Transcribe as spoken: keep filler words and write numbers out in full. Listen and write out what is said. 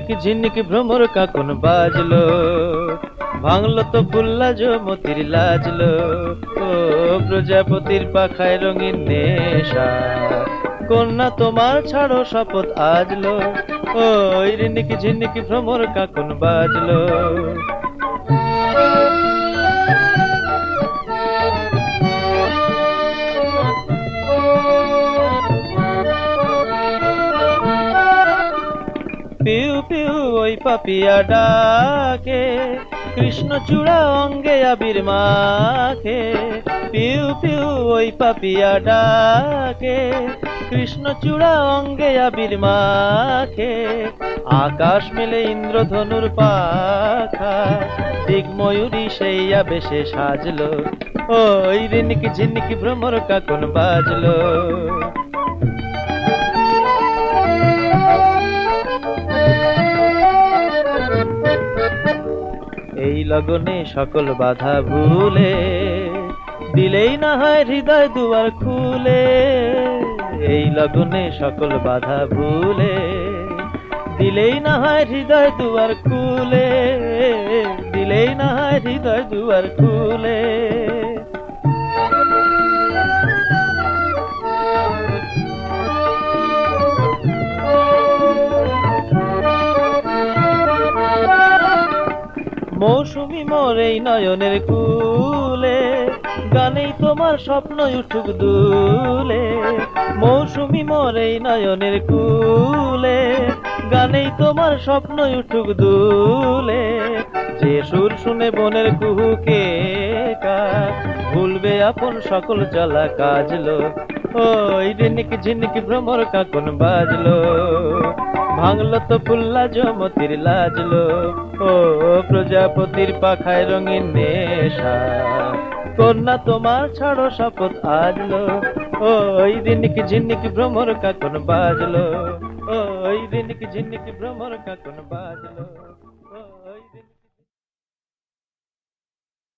ঝিনকি ঝিনকি ভ্রমর কাকন বাজলো, ভাঙলো তো ফুল্লা মতির লাজলো। ও প্রজাপতির পাখায় রঙিন নেশা, কন্যা তোমার ছাড়ো শপথ আজলো। ওই রিনিকি ঝিনকি ভ্রমর কাকন বাজলো। পিউ পিউ ওই পাপিয়া ডাকে, কৃষ্ণচূড়া অঙ্গে আবির মাখে। পিউ পিউ ওই পাপিয়া ডাকে, কৃষ্ণচূড়া অঙ্গে আবির মাখে। আকাশ মেলে ইন্দ্রধনুর পাখা, দিগময়ূরী সেই আবেশে সাজলো। ওই রিনিকি ঝিনকি ভ্রমর কাকন বাজলো। এই লগনে সকল বাধা ভুলে, দিলেই না হয় হৃদয় দুয়ার খুলে। এই লগনে সকল বাধা ভুলে, দিলেই না হয় হৃদয় দুয়ার খুলে। দিলেই না হয় হৃদয় দুয়ার খুলে। মৌসুমী মোর এই নয়নের কুলে, গানেই তোমার স্বপ্ন উঠুক দুলে। মৌসুমী মোর এই নয়নের কুলে, গানেই তোমার স্বপ্ন উঠুক দুলে। যে সুর শুনে বনের কুহুকে কার, ভুলবে আপন সকল জ্বালা কাজলো। ওই রিনিকি ঝিনকি ভ্রমর কাকন বাজলো, ভাঙলো তো ফুল্লা মতির লাজলো। ও প্রজাপতির পাখায় রঙিন নেশা, কন্যা তোমার ছাড়ো শপথ আজলো। ওই রিনিকি ঝিনকি ভ্রমর কাকন বাজলো। ওই রিনিকি ঝিনকি ভ্রমর কাকন বাজলো।